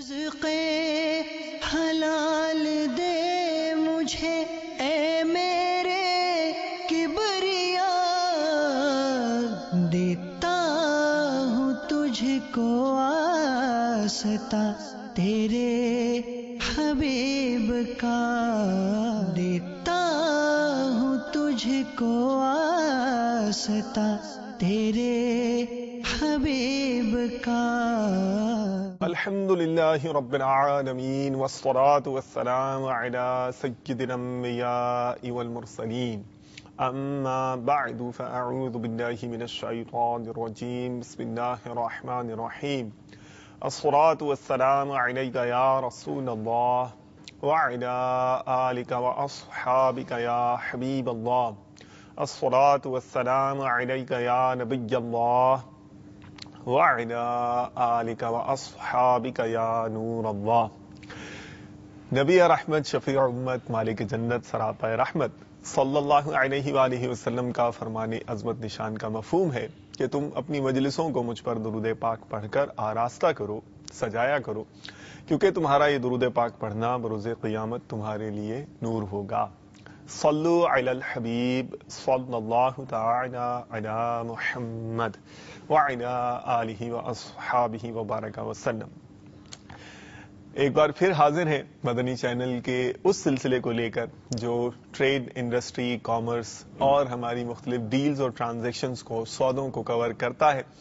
رزق حلال دے مجھے اے میرے کبریا، دیتا ہوں تجھ کو واسطہ تیرے حبیب کا، دیتا ہوں تجھ کو واسطہ تیرے حبیب کا۔ الحمد للہ رب العالمین والصلاة والسلام علی سید الانبیاء والمرسلین، اما بعد فاعوذ باللہ من الشیطان الرجیم، بسم اللہ الرحمن الرحیم، الصلاة والسلام علیک یا رسول اللہ وعلی آلک واصحابک یا حبیب اللہ، الصلاة والسلام علیک یا نبی اللہ وَعَلَىٰ آلِكَ وَأَصْحَابِكَ يَا نور اللہ۔ نبی رحمت، شفیع امت، مالک جنت، سراپا رحمت صلی اللہ علیہ وآلہ وسلم کا فرمان عظمت نشان کا مفہوم ہے کہ تم اپنی مجلسوں کو مجھ پر درود پاک پڑھ کر آراستہ کرو، سجایا کرو، کیونکہ تمہارا یہ درود پاک پڑھنا بروز قیامت تمہارے لیے نور ہوگا۔ صلو علی الحبیب صلی اللہ تعالی علی محمد وعلی آلہ واصحابہ وبارک وسلم۔ ایک بار پھر حاضر ہیں مدنی چینل کے اس سلسلے کو لے کر جو ٹریڈ، انڈسٹری، کامرس اور ہماری مختلف ڈیلز اور ٹرانزیکشنز کو، سودوں کو کور کرتا ہے،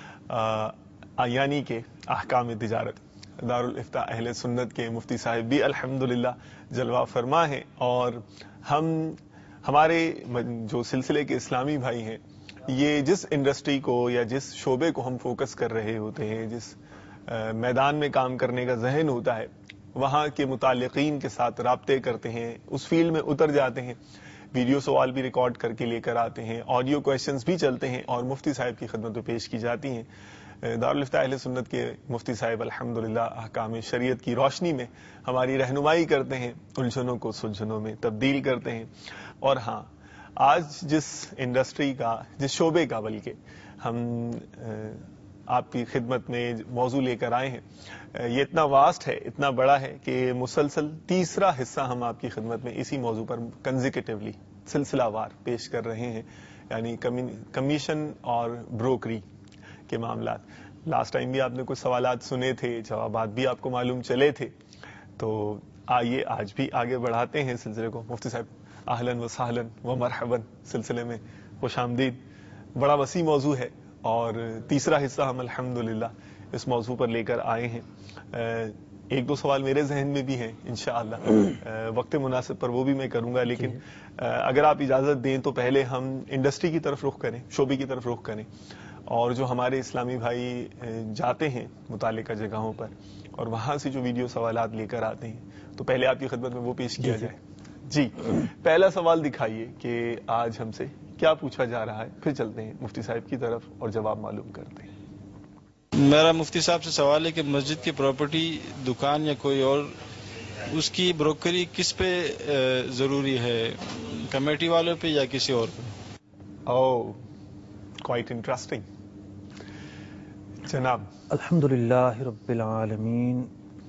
یعنی کہ احکام تجارت۔ دارالافتاء اہل سنت کے مفتی صاحب بھی الحمدللہ جلوہ فرما ہیں، اور ہمارے جو سلسلے کے اسلامی بھائی ہیں، یہ جس انڈسٹری کو یا جس شعبے کو ہم فوکس کر رہے ہوتے ہیں، جس میدان میں کام کرنے کا ذہن ہوتا ہے، وہاں کے متعلقین کے ساتھ رابطے کرتے ہیں، اس فیلڈ میں اتر جاتے ہیں، ویڈیو سوال بھی ریکارڈ کر کے لے کر آتے ہیں، آڈیو کویشچنز بھی چلتے ہیں اور مفتی صاحب کی خدمت میں پیش کی جاتی ہیں۔ دارالافتاء اہل سنت کے مفتی صاحب الحمدللہ احکام شریعت کی روشنی میں ہماری رہنمائی کرتے ہیں، الجھنوں کو سلجھنوں میں تبدیل کرتے ہیں۔ اور ہاں، آج جس انڈسٹری کا، جس شعبے کا بلکہ ہم آپ کی خدمت میں موضوع لے کر آئے ہیں، یہ اتنا واسٹ ہے، اتنا بڑا ہے کہ مسلسل تیسرا حصہ ہم آپ کی خدمت میں اسی موضوع پر کنزیکیٹیولی سلسلہ وار پیش کر رہے ہیں، یعنی کمیشن اور بروکری کے معاملات۔ لاسٹ ٹائم بھی آپ نے کچھ سوالات سنے تھے، جوابات بھی آپ کو معلوم چلے تھے، تو آئیے آج بھی آگے بڑھاتے ہیں سلسلے کو۔ مفتی صاحب اہلاً و سہلاً و مرحباً، سلسلے میں خوش آمدید۔ بڑا وسیع موضوع ہے اور تیسرا حصہ ہم الحمدللہ اس موضوع پر لے کر آئے ہیں۔ ایک دو سوال میرے ذہن میں بھی ہیں، انشاءاللہ وقت مناسب پر وہ بھی میں کروں گا، لیکن اگر آپ اجازت دیں تو پہلے ہم انڈسٹری کی طرف رخ کریں، شعبے کی طرف رخ کریں، اور جو ہمارے اسلامی بھائی جاتے ہیں متعلقہ جگہوں پر اور وہاں سے جو ویڈیو سوالات لے کر آتے ہیں، تو پہلے آپ کی خدمت میں وہ پیش کیا جائے۔ جی، پہلا سوال دکھائیے کہ آج ہم سے کیا پوچھا جا رہا ہے، پھر چلتے ہیں مفتی صاحب کی طرف اور جواب معلوم کرتے ہیں۔ میرا مفتی صاحب سے سوال ہے کہ مسجد کی پراپرٹی، دکان یا کوئی اور، اس کی بروکری کس پہ ضروری ہے، کمیٹی والوں پہ یا کسی اور پہ؟ Oh, quite interesting. جناب الحمدللہ رب العالمین،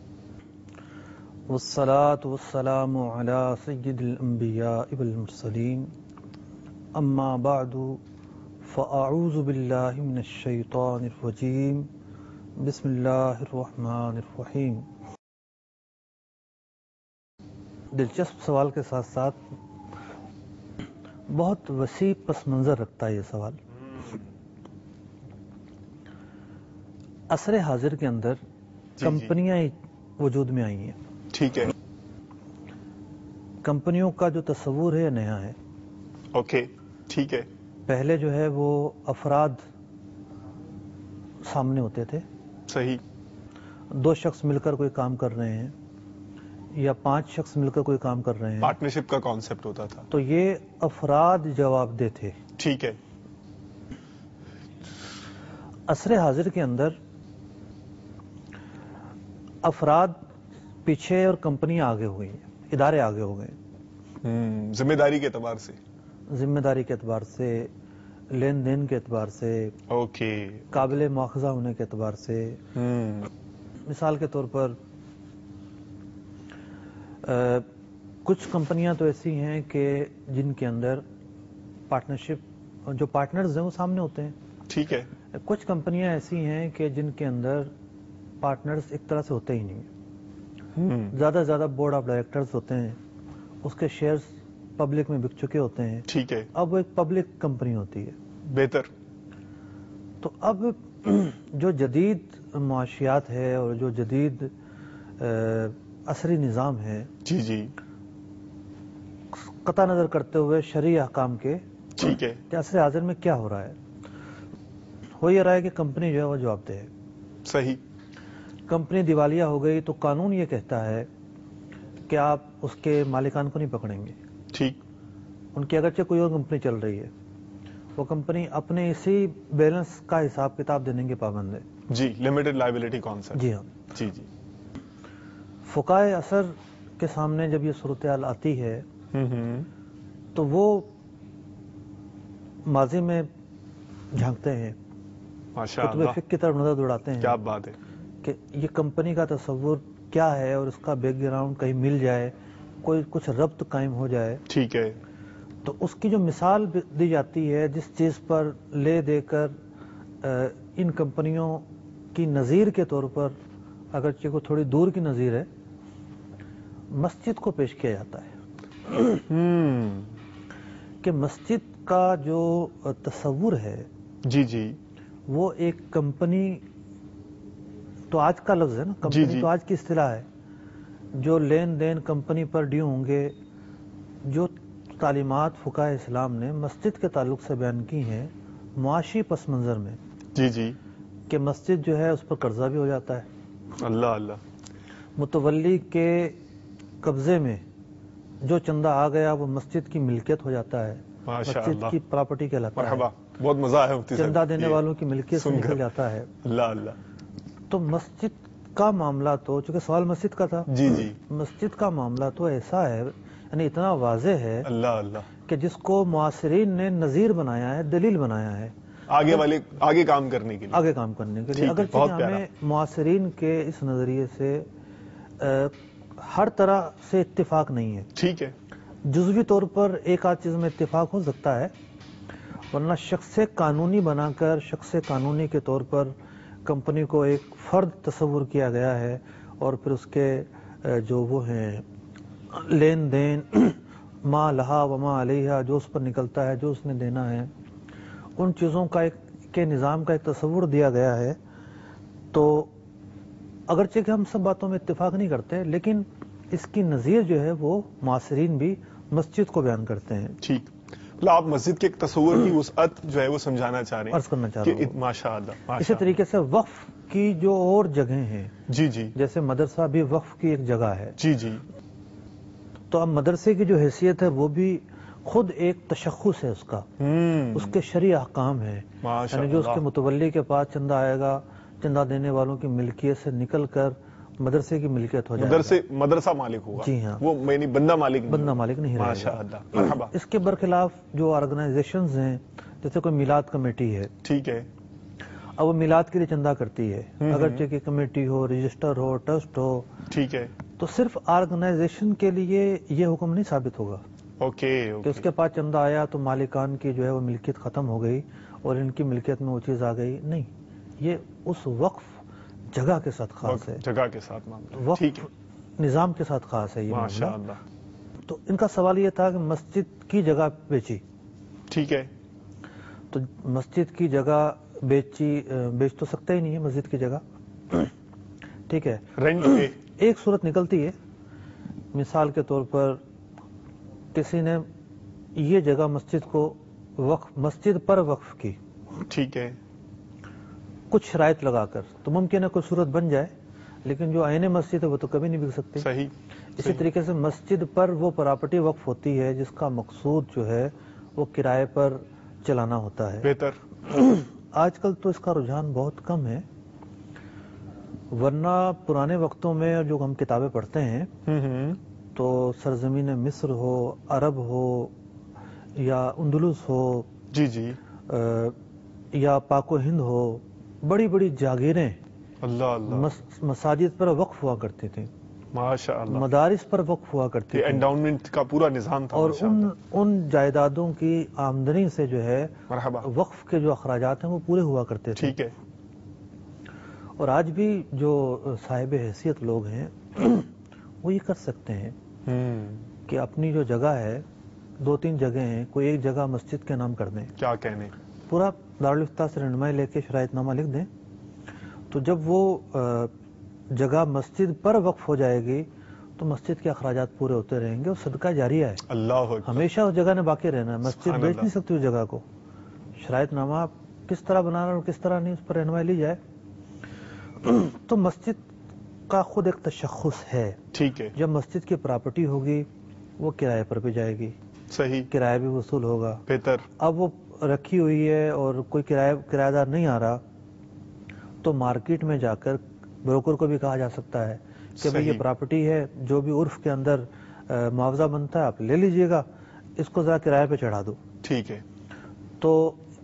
والصلاة والسلام علی سید الانبیاء والمرسلین، اما بعد فاعوذ باللہ من الشیطان الرجیم، بسم اللہ الرحمن الرحیم۔ دلچسپ سوال کے ساتھ ساتھ بہت وسیع پس منظر رکھتا ہے یہ سوال۔ عصر حاضر کے اندر کمپنیاں وجود میں آئی ہیں۔ ٹھیک ہے، کمپنیوں کا جو تصور ہے نیا ہے۔ اوکے، ٹھیک ہے۔ پہلے جو ہے وہ افراد سامنے ہوتے تھے، صحیح۔ 2 شخص مل کر کوئی کام کر رہے ہیں یا 5 شخص مل کر کوئی کام کر رہے ہیں، پارٹنرشپ کا کانسیپٹ ہوتا تھا، تو یہ افراد جواب دہ تھے۔ ٹھیک ہے۔ عصر حاضر کے اندر افراد پیچھے اور کمپنیاں آگے ہو گئی ہیں، ادارے آگے ہو گئے، ذمہ داری کے اعتبار سے، ذمہ داری کے اعتبار سے، لین دین کے اعتبار سے، اوکے، قابل مواخذہ ہونے کے اعتبار سے، مثال کے طور پر کچھ کمپنیاں تو ایسی ہیں کہ جن کے اندر پارٹنرشپ، جو پارٹنرز ہیں وہ سامنے ہوتے ہیں. ٹھیک ہے. کچھ کمپنیاں ایسی ہیں کہ جن کے اندر پارٹنرز ایک طرح سے ہوتے ہی نہیں ہیں. زیادہ سے زیادہ بورڈ آف ڈائریکٹرز ہوتے ہیں، اس کے شیئرز پبلک میں بک چکے ہوتے ہیں. ٹھیک ہے. اب وہ ایک پبلک کمپنی ہوتی ہے. بہتر. تو اب جو جدید معاشیات ہے اور جو جدید عصری نظام ہے، جی جی، قطع نظر کرتے ہوئے شرعی احکام کے، ٹھیک ہے، کہ عصر حاضر میں کیا ہو رہا ہے، ہو یہ رہا ہے کہ کمپنی جو ہے وہ جواب دہ ہے. صحیح. کمپنی دیوالیہ ہو گئی تو قانون یہ کہتا ہے کہ آپ اس کے مالکان کو نہیں پکڑیں گے. ٹھیک. ان کی اگرچہ کوئی اور کمپنی چل رہی ہے، وہ کمپنی اپنے اسی بیلنس کا حساب کتاب دینے کے پابند ہے. جی، لمیٹڈ لائبلٹی کانسیپٹ. جی ہاں. جی جی. فقہائے عصر کے سامنے جب یہ صورتحال آتی ہے تو وہ ماضی میں جھانکتے ہیں، ماشاء کتب اللہ، فقہ کی طرف نظر دوڑاتے ہیں کیا بات ہے. کہ یہ کمپنی کا تصور کیا ہے اور اس کا بیک گراؤنڈ کہیں مل جائے، کوئی کچھ ربط قائم ہو جائے. ٹھیک ہے. تو اس کی جو مثال دی جاتی ہے، جس چیز پر لے دے کر ان کمپنیوں کی نظیر کے طور پر، اگرچہ کو تھوڑی دور کی نظیر ہے، مسجد کو پیش کیا جاتا ہے. کہ مسجد کا جو تصور ہے، جی جی، وہ ایک کمپنی، تو آج کا لفظ ہے نا، کمپنی تو آج کی اصطلاح ہے. جو لین دین کمپنی پر ڈیو ہوں گے، جو تعلیمات فقہائے اسلام نے مسجد کے تعلق سے بیان کی ہیں معاشی پس منظر میں، جی جی، کہ مسجد جو ہے اس پر قرضہ بھی ہو جاتا ہے. اللہ اللہ. متولی کے قبضے میں جو چندہ آ گیا وہ مسجد کی ملکیت ہو جاتا ہے، ماشاء مسجد اللہ. کی پراپرٹی کہلاتا ہے. مرحبا، بہت مزہ آیا مفتی صاحب. چندہ دینے یہ والوں کی ملکیت سے سن نکل کر. جاتا ہے. اللہ اللہ. تو مسجد کا معاملہ تو، چونکہ سوال مسجد کا تھا، جی جی، مسجد کا معاملہ تو ایسا ہے، یعنی اتنا واضح ہے اللہ اللہ. کہ جس کو معاصرین نے نظیر بنایا ہے، دلیل بنایا ہے آگے کام کرنے کے لیے، آگے کام کرنے کے لیے. ٹھیک ہے، اگرچہ بہت کہ پیارا. ہمیں معاصرین کے اس نظریے سے ہر طرح سے اتفاق نہیں ہے. ٹھیک ہے. جزوی طور پر ایک آدھ چیز میں اتفاق ہو سکتا ہے، ورنہ شخص قانونی بنا کر، شخص قانونی کے طور پر کمپنی کو ایک فرد تصور کیا گیا ہے، اور پھر اس کے جو وہ ہیں لین دین، ما لہا و ما علیہا، جو اس پر نکلتا ہے، جو اس نے دینا ہے، ان چیزوں کا کے نظام کا ایک تصور دیا گیا ہے. تو اگرچہ کہ ہم سب باتوں میں اتفاق نہیں کرتے، لیکن اس کی نظیر جو ہے وہ معاصرین بھی مسجد کو بیان کرتے ہیں. ٹھیک. مطلب آپ مسجد کے ایک تصور کی وسعت جو ہے وہ سمجھانا چاہ رہے ہیں. عرض کرنا چاہ رہا ہوں. ماشاء اللہ. اسی طریقے سے وقف کی جو اور جگہیں ہیں، جی جی، جیسے مدرسہ بھی وقف کی ایک جگہ ہے. جی جی، تو اب مدرسے کی جو حیثیت ہے وہ بھی خود ایک تشخص ہے اس کا، اس کے شرعی احکام ہیں. یعنی جو اس کے متولی کے پاس چندہ آئے گا، چندہ دینے والوں کی ملکیت سے نکل کر مدرسے کی ملکیت ہو جائے گا. مدرسہ مالک ہوگا. جی ہاں، وہ میں نہیں، بندہ مالک نہیں رہے ماشاء گا. اللہ. مرحبا. اس کے برخلاف جو آرگنائزیشنز ہیں، جیسے کوئی میلاد کمیٹی ہے، ٹھیک ہے. اب وہ میلاد کے لیے چندہ کرتی ہے، اگرچہ کہ کمیٹی ہو، رجسٹر ہو، ٹرسٹ ہو، ٹھیک ہے. تو صرف آرگنائزیشن کے لیے یہ حکم نہیں ثابت ہوگا اوکے. کہ اس کے پاس چندہ آیا تو مالکان کی جو ہے وہ ملکیت ختم ہو گئی اور ان کی ملکیت میں وہ چیز آ گئی. نہیں، یہ اس وقف جگہ کے ساتھ خاص ہے، جگہ کے ساتھ معاملہ. وقف نظام کے ساتھ خاص ہے یہ ماشاء معاملہ. اللہ. تو ان کا سوال یہ تھا کہ مسجد کی جگہ بیچی. ٹھیک ہے. تو مسجد کی جگہ بیچ تو سکتا ہی نہیں ہے مسجد کی جگہ. ٹھیک ہے، رینٹ پہ ایک صورت نکلتی ہے. مثال کے طور پر کسی نے یہ جگہ مسجد پر وقف کی. ٹھیک ہے. کچھ شرائط لگا کر، تو ممکن ہے کوئی صورت بن جائے، لیکن جو عین مسجد ہے وہ تو کبھی نہیں بک سکتی. صحیح. اسی طریقے سے مسجد پر وہ پراپرٹی وقف ہوتی ہے جس کا مقصود جو ہے وہ کرائے پر چلانا ہوتا ہے. بہتر. آج کل تو اس کا رجحان بہت کم ہے، ورنہ پرانے وقتوں میں جو ہم کتابیں پڑھتے ہیں تو سرزمین مصر ہو، عرب ہو، یا اندلس ہو، جی جی، یا پاک و ہند ہو، بڑی بڑی جاگیریں اللہ اللہ مساجد پر وقف ہوا کرتی تھی، ماشاء اللہ، مدارس پر وقف ہوا کرتی تھی، انڈاؤنمنٹ کا پورا نظام تھا اور ماشاء اللہ۔ ان جائیدادوں کی آمدنی سے جو ہے مرحبا، وقف کے جو اخراجات ہیں وہ پورے ہوا کرتے تھے۔ ٹھیک ہے، اور آج بھی جو صاحب حیثیت لوگ ہیں وہ یہ کر سکتے ہیں کہ اپنی جو جگہ ہے، 2-3 جگہیں ہیں، کوئی ایک جگہ مسجد کے نام کر دیں، کیا کہنے، پورا دارالفتہ سے رہنمائی لے کے شرائط نامہ لکھ دیں، تو جب وہ جگہ مسجد پر وقف ہو جائے گی تو مسجد کے اخراجات پورے ہوتے رہیں گے، اور صدقہ جاریہ ہے، اللہ اکبر، ہمیشہ اس جگہ نے باقی رہنا ہے، مسجد سبحان بیچ اللہ۔ نہیں سکتی اس جگہ کو۔ شرائط نامہ کس طرح بنانا اور کس طرح نہیں، اس پر رہنمائی لی جائے تو مسجد کا خود ایک تشخص ہے۔ ٹھیک ہے، جب مسجد کی پراپرٹی ہوگی وہ کرائے پر بھی جائے گی، صحیح، کرایہ بھی وصول ہوگا۔ بہتر، اب وہ رکھی ہوئی ہے اور کوئی کرایہ دار نہیں آ رہا تو مارکیٹ میں جا کر بروکر کو بھی کہا جا سکتا ہے کہ بھئی یہ صحیح، پراپرٹی ہے، جو بھی عرف کے اندر معاوضہ بنتا ہے آپ لے لیجئے گا، اس کو ذرا کرایہ پہ چڑھا دو۔ ٹھیک ہے، تو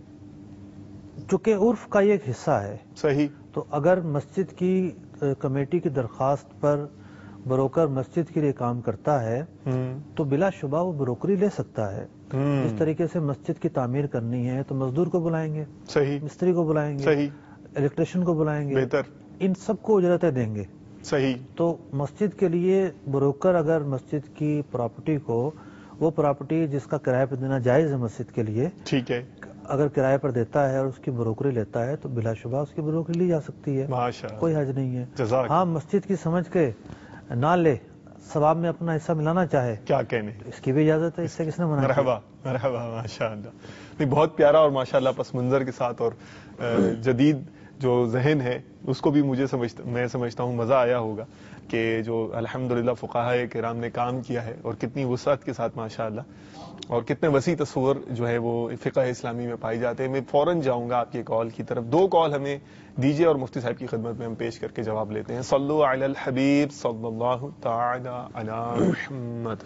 چونکہ عرف کا یہ ایک حصہ ہے، صحیح، تو اگر مسجد کی کمیٹی کی درخواست پر بروکر مسجد کے لیے کام کرتا ہے تو بلا شبہ وہ بروکری لے سکتا ہے۔ جس طریقے سے مسجد کی تعمیر کرنی ہے تو مزدور کو بلائیں گے، صحیح، مستری کو بلائیں گے، صحیح، الیکٹریشین کو بلائیں گے، بہتر، ان سب کو اجرتیں دیں گے۔ صحیح، تو مسجد کے لیے بروکر اگر مسجد کی پراپرٹی کو، وہ پراپرٹی جس کا کرایہ پر دینا جائز ہے مسجد کے لیے، ٹھیک ہے، اگر کرایہ پر دیتا ہے اور اس کی بروکری لیتا ہے تو بلا شبہ اس کی بروکری لی جا سکتی ہے، ماشاء اللہ، کوئی حرج نہیں ہے۔ جزاک، ہاں مسجد کی سمجھ کے نہ لے، ثواب میں اپنا حصہ ملانا چاہے، کیا کہنے، اس کی بھی اجازت ہے، اس سے کس نے منع کیا؟ مرحبا، مرحبا، ماشاء اللہ، نہیں بہت پیارا اور ماشاء اللہ پس منظر کے ساتھ اور جدید جو ذہن ہے اس کو بھی میں سمجھتا ہوں مزہ آیا ہوگا کہ جو الحمدللہ فقہاء کرام نے کام کیا ہے اور کتنی وسعت کے ساتھ ماشاء اللہ، اور کتنے وسیع تصور جو ہے وہ فقہ اسلامی میں پائی جاتے ہیں۔ میں فوراً جاؤں گا آپ کی کال کی طرف، 2 کال ہمیں دیجیے اور مفتی صاحب کی خدمت میں ہم پیش کر کے جواب لیتے ہیں۔ صلو علی الحبیب صلی اللہ تعالی علی محمد۔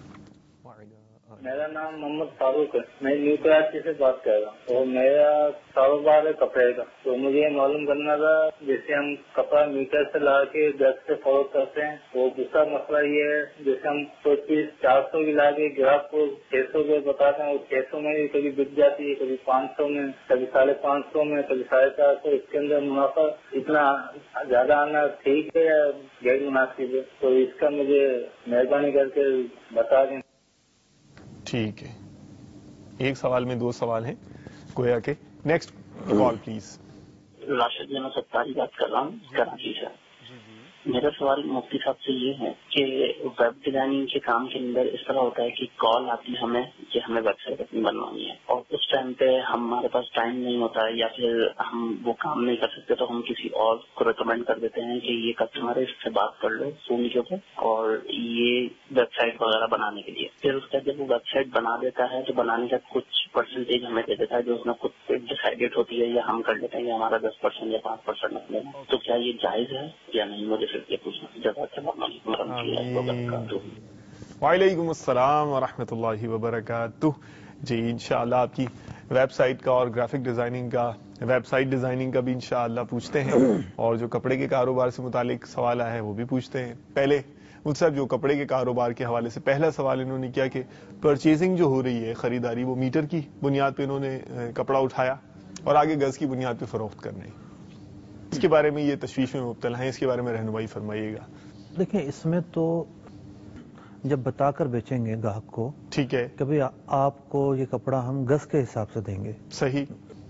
میرا نام محمد فاروق ہے، میں نیو کراچی سے بات کر رہا ہوں، اور میرا کاروبار ہے کپڑے کا۔ تو مجھے یہ معلوم کرنا تھا، جیسے ہم کپڑا میٹر سے لا کے گز سے فروخت کرتے ہیں، تو دوسرا مسئلہ یہ ہے جیسے ہم کوئی چیز 400 کی لا کے گراہک کو 600 روپے بتاتے ہیں، اور 600 میں بھی کبھی بک جاتی ہے، کبھی 500 میں، کبھی 550 میں، کبھی 450۔ اس کے اندر منافع اتنا زیادہ آنا ٹھیک ہے یا غیر مناسب ہے؟ تو اس کا مجھے مہربانی کر کے بتا دیں۔ ٹھیک ہے، ایک سوال میں 2 سوال ہیں گویا کہ۔ Next call please. راشد میں ستاری بات کر رہا ہوں کراچی سے۔ میرا سوال مفتی صاحب سے یہ ہے کہ ویب ڈیزائننگ کے کام کے اندر اس طرح ہوتا ہے کہ کال آتی ہے ہمیں کہ ہمیں ویب سائٹ اپنی بنوانی ہے، اور اس ٹائم پہ ہمارے پاس ٹائم نہیں ہوتا ہے یا پھر ہم وہ کام نہیں کر سکتے، تو ہم کسی اور کو ریکمینڈ کر دیتے ہیں کہ یہ کسٹمر ہے، اس سے بات کر لو فون کے اوپر اور یہ ویب سائٹ وغیرہ بنانے کے لیے۔ پھر اس کا جب وہ ویب سائٹ بنا دیتا ہے تو بنانے کا کچھ پرسنٹیج ہمیں دے دیتا ہے، جو اس میں کچھ ڈیسائڈیڈ ہوتی ہے یا ہم کر لیتے ہیں، یا ہمارا 10% یا 5% رکھ لینا۔ تو کیا یہ جائز ہے یا نہیں؟ مجھے وعلیکم السلام ورحمۃ اللہ وبرکاتہ۔ جی انشاءاللہ آپ کی ویب سائٹ کا اور گرافک ڈیزائننگ کا، ویب سائٹ ڈیزائننگ کا بھی انشاءاللہ پوچھتے ہیں، اور جو کپڑے کے کاروبار سے متعلق سوال ہے وہ بھی پوچھتے ہیں۔ پہلے مجھ صاحب جو کپڑے کے کاروبار کے حوالے سے پہلا سوال انہوں نے کیا کہ پرچیزنگ جو ہو رہی ہے، خریداری، وہ میٹر کی بنیاد پہ انہوں نے کپڑا اٹھایا اور آگے گز کی بنیاد پہ فروخت کرنے، اس کے بارے میں یہ تشویش میں مبتلا ہیں، اس کے بارے میں رہنمائی فرمائیے گا۔ دیکھیں اس میں تو جب بتا کر بیچیں گے گاہک کو، ٹھیک ہے، کہ آپ کو یہ کپڑا ہم گز کے حساب سے دیں گے، صحیح،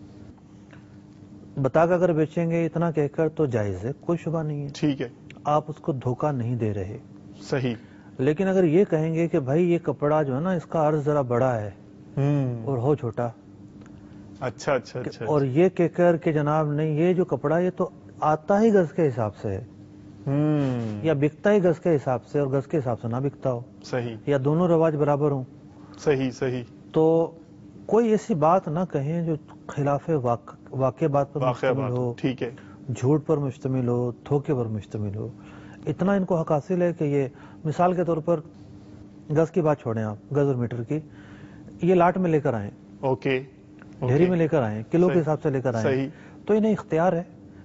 بتا کر اگر بیچیں گے اتنا کہہ کر تو جائز ہے، کوئی شبہ نہیں ہے، ٹھیک ہے، آپ اس کو دھوکہ نہیں دے رہے۔ صحیح، لیکن اگر یہ کہیں گے کہ بھائی یہ کپڑا جو ہے نا اس کا عرض ذرا بڑا ہے اور ہو چھوٹا، اچھا اچھا اچھا، اور یہ کہہ کر کہ جناب نہیں یہ جو کپڑا یہ تو آتا ہی گز کے حساب سے ہے، یا بکتا ہی گز کے حساب سے اور گز کے حساب سے نہ بکتا ہو، صحیح، یا دونوں رواج برابر ہوں، صحیح، صحیح، تو کوئی ایسی بات نہ کہیں جو خلاف واقع بات پر مشتمل ہو، ٹھیک ہے، جھوٹ پر مشتمل ہو، دھوکے پر مشتمل ہو۔ اتنا ان کو حق حاصل ہے کہ یہ مثال کے طور پر گز کی بات چھوڑیں، آپ گز اور میٹر کی، یہ لاٹ میں لے کر آئیں، اوکے، ڈھیری میں لے کر آئیں، کلو کے حساب سے لے کر آئیں، تو انہیں اختیار ہے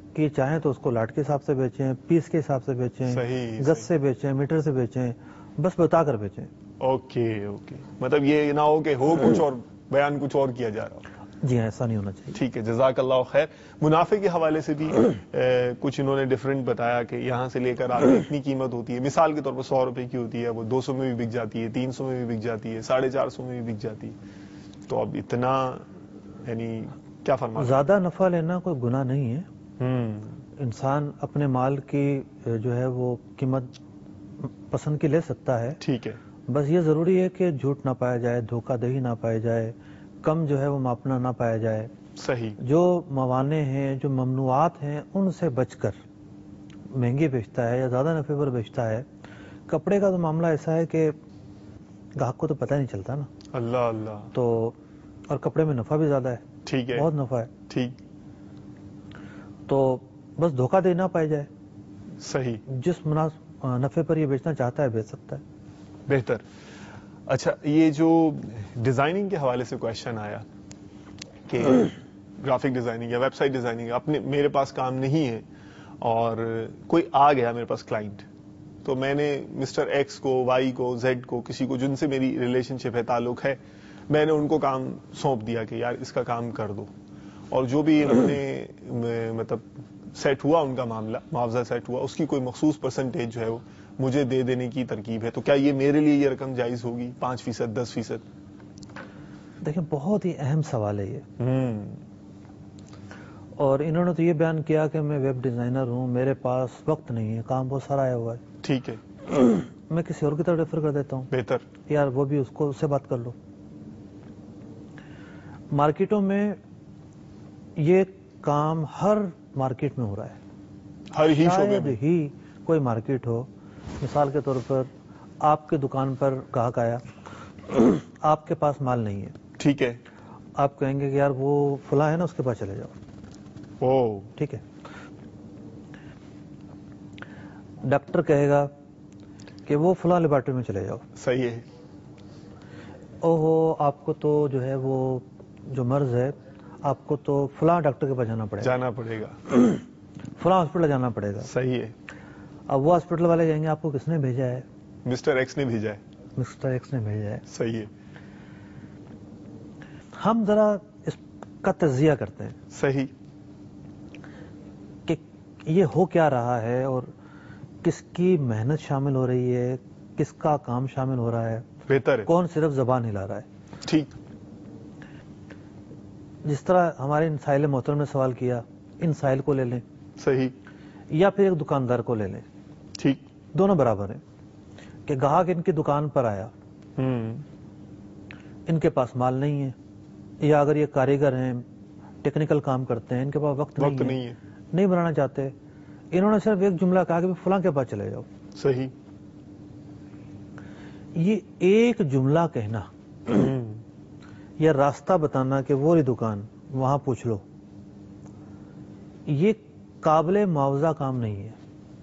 کہ چاہیں تو اس کو لاٹ کے حساب سے بیچیں, پیس کے حساب سے بیچیں, صحیح, گز سے بیچیں, میٹر سے بیچیں, بس بتا کر بیچیں. اوکے, مطلب یہ نہ ہو کہ ہو کچھ اور بیان کچھ اور کیا جا رہا ہو. جی ہاں, ایسا نہیں ہونا چاہیے. ٹھیک ہے, جزاک اللہ خیر. منافع کے حوالے سے بھی کچھ انہوں نے ڈفرینٹ بتایا کہ یہاں سے لے کر آگے اتنی قیمت ہوتی ہے. مثال کے طور پر 100 روپے کی ہوتی ہے, وہ 200 میں بھی بک جاتی ہے, 300 میں بھی بک جاتی ہے, 450 میں بھی بک جاتی ہے. تو اب اتنا یعنی کیا فرماتے ہیں؟ زیادہ نفع لینا کوئی گناہ نہیں ہے. انسان اپنے مال کی جو ہے وہ قیمت پسند کی لے سکتا ہے. ٹھیک ہے, بس یہ ضروری ہے کہ جھوٹ نہ پایا جائے, دھوکہ دہی نہ پائی جائے, کم جو ہے وہ ماپنا نہ پایا جائے. صحیح. جو موانع ہیں, جو ممنوعات ہیں, ان سے بچ کر مہنگی بیچتا ہے یا زیادہ نفع پر بیچتا ہے. کپڑے کا تو معاملہ ایسا ہے کہ گاہک کو تو پتہ نہیں چلتا نا. اللہ اللہ. تو اور کپڑے میں نفع بھی زیادہ ہے. ٹھیک ہے, بہت نفع ہے. ٹھیک. تو بس دھوکہ دہی نہ پائی جائے. صحیح. جس نفع پر یہ بیچنا چاہتا ہے بیچ سکتا ہے. بہتر. اچھا, یہ جو ڈیزائننگ کے حوالے سے کویشچن آیا کہ گرافک ڈیزائننگ یا ویب سائٹ ڈیزائننگ اپنے میرے پاس کام نہیں ہے اور کوئی آ گیا میرے پاس کلائنٹ, تو میں نے مسٹر ایکس کو, وائی کو, زیڈ کو, کسی کو جن سے میری ریلیشن شپ ہے, تعلق ہے, میں نے ان کو کام سونپ دیا کہ یار اس کا کام کر دو, اور جو بھی انہوں نے مطلب سیٹ ہوا ان کا معاملہ, معاوضہ سیٹ ہوا, اس کی کوئی مخصوص پرسنٹیج جو ہے وہ مجھے دے دینے کی ترکیب ہے. تو کیا یہ میرے لیے یہ رقم جائز ہوگی 5%, 10%؟ دیکھیں بہت ہی اہم سوال ہے یہ. اور انہوں نے تو یہ بیان کیا کہ میں ویب ڈیزائنر ہوں, میرے پاس وقت نہیں ہے, کام بہت سارا آیا ہوا ہے. ٹھیک ہے, میں کسی اور کی طرف ریفر کر دیتا ہوں. بہتر. یار وہ بھی اس سے بات کر لو. مارکیٹوں میں یہ کام ہر مارکیٹ میں ہو رہا ہے. ہر ہی شعبے شاید میں. ہی کوئی مارکیٹ ہو, مثال کے طور پر آپ کے دکان پر گاہک آیا, آپ کے پاس مال نہیں ہے. ٹھیک ہے. آپ کہیں گے کہ یار وہ فلاں ہے نا, اس کے پاس چلے جاؤ. ٹھیک ہے. ڈاکٹر کہے گا کہ وہ فلاں لیبارٹری میں چلے جاؤ. صحیح ہے. اوہو, آپ کو تو جو ہے وہ جو مرض ہے آپ کو تو فلاں ڈاکٹر کے پاس جانا پڑے گا, فلاں ہاسپٹل جانا پڑے گا. صحیح ہے. اب وہ ہاسپٹل والے کہیں گے آپ کو کس نے بھیجا ہے؟ مسٹر ایکس نے بھیجا ہے. مسٹر ایکس نے بھیجا ہے. صحیح ہے. ہم ذرا اس کا تجزیہ کرتے ہیں. صحیح. کہ یہ ہو کیا رہا ہے اور کس کی محنت شامل ہو رہی ہے, کس کا کام شامل ہو رہا ہے. بہتر ہے. کون صرف زبان ہلا رہا ہے. ٹھیک. جس طرح ہمارے ان سائل محترم نے سوال کیا, ان سائل کو لے لیں. صحیح. یا پھر ایک دکاندار کو لے لیں. ٹھیک. دونوں برابر ہیں کہ گاہک ان کی دکان پر آیا, ان کے پاس مال نہیں ہے, یا اگر یہ کاریگر ہیں, ٹیکنیکل کام کرتے ہیں, ان کے پاس وقت نہیں ہے, نہیں بنانا چاہتے, انہوں نے صرف ایک جملہ کہا کہ فلاں کے پاس چلے جاؤ. صحیح. یہ ایک جملہ کہنا یا راستہ بتانا کہ وہ دکان وہاں پوچھ لو, یہ قابل معاوضہ کام نہیں ہے.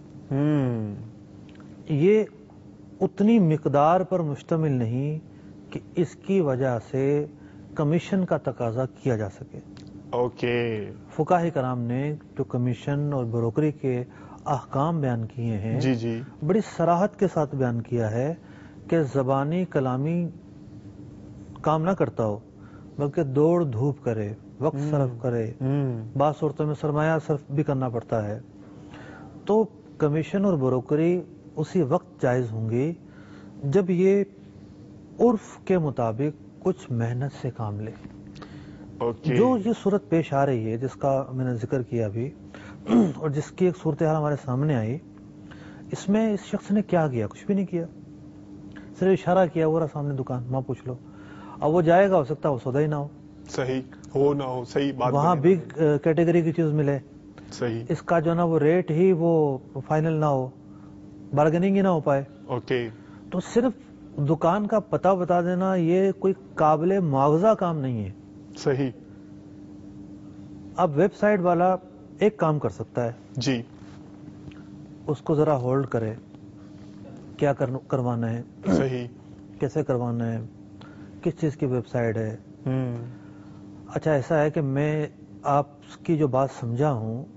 یہ اتنی مقدار پر مشتمل نہیں کہ اس کی وجہ سے کمیشن کا تقاضا کیا جا سکے. اوکے. فقہاء کرام نے جو کمیشن اور بروکری کے احکام بیان کیے ہیں, جی جی, بڑی صراحت کے ساتھ بیان کیا ہے کہ زبانی کلامی کام نہ کرتا ہو, بلکہ دوڑ دھوپ کرے, وقت صرف کرے, بعض صورتوں میں سرمایہ صرف بھی کرنا پڑتا ہے. تو کمیشن اور بروکری اسی وقت جائز ہوں گی جب یہ عرف کے مطابق کچھ محنت سے کام لے. جو یہ صورت پیش آ رہی ہے جس کا میں نے ذکر کیا ابھی, اور جس کی ایک صورتحال ہمارے سامنے آئی, اس میں اس شخص نے کیا کیا؟ کچھ بھی نہیں کیا, صرف اشارہ کیا, وہ رہا سامنے دکان, وہاں پوچھ لو. اب وہ جائے گا, ہو سکتا ہے وہ سودا ہی نہ ہو. صحیح ہو نہ ہو, صحیح بات. وہاں بگ کیٹیگری کی چیز ملے. صحیح. اس کا جو نا وہ ریٹ ہی وہ فائنل نہ ہو, بارگننگ ہی نہ ہو پائے. اوکے. تو صرف دکان کا پتہ بتا دینا یہ کوئی قابل معاوضہ کام نہیں ہے. صحیح. اب ویب سائٹ والا ایک کام کر سکتا ہے, جی, اس کو ذرا ہولڈ کرے, کیا کروانا ہے, صحیح, کیسے کروانا ہے, کس چیز کی ویب سائٹ ہے. اچھا ایسا ہے کہ میں آپ کی جو بات سمجھا ہوں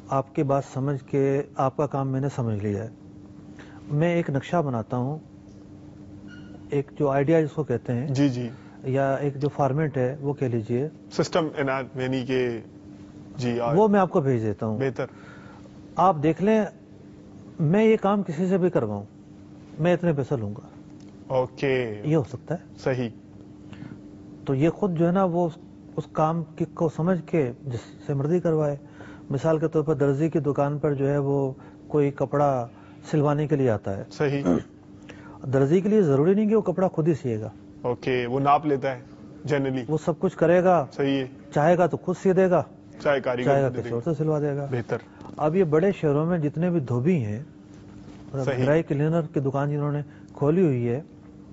آپ کی بات سمجھ کے آپ کا کام میں نے سمجھ لیا ہے. میں ایک نقشہ بناتا ہوں, ایک جو آئیڈیا جس کو کہتے ہیں, جی جی, یا ایک جو فارمیٹ ہے وہ کہہ لیجئے, سسٹم یعنی کہ جی, وہ میں آپ کو بھیج دیتا ہوں. بہتر. آپ دیکھ لیں, میں یہ کام کسی سے بھی کرواؤں, میں اتنے پیسہ لوں گا. اوکے, یہ ہو سکتا ہے. صحیح. تو یہ خود جو ہے نا وہ اس کام کو سمجھ کے جس سے مرضی کروائے. مثال کے طور پر درزی کی دکان پر جو ہے وہ کوئی کپڑا سلوانے کے لیے آتا ہے. صحیح. درزی کے لیے ضروری نہیں کہ وہ کپڑا خود ہی سیے گا. اوکے, وہ ناپ لیتا ہے جنرلی. وہ سب کچھ کرے گا. صحیح ہے. چاہے گا تو خود سی دے گا, چاہے چاہے گا کسی اور سے سلوا دے گا. بہتر. اب یہ بڑے شہروں میں جتنے بھی دھوبی ہیں, ڈرائی کلینر کی دکان جنہوں نے کھولی ہوئی ہے,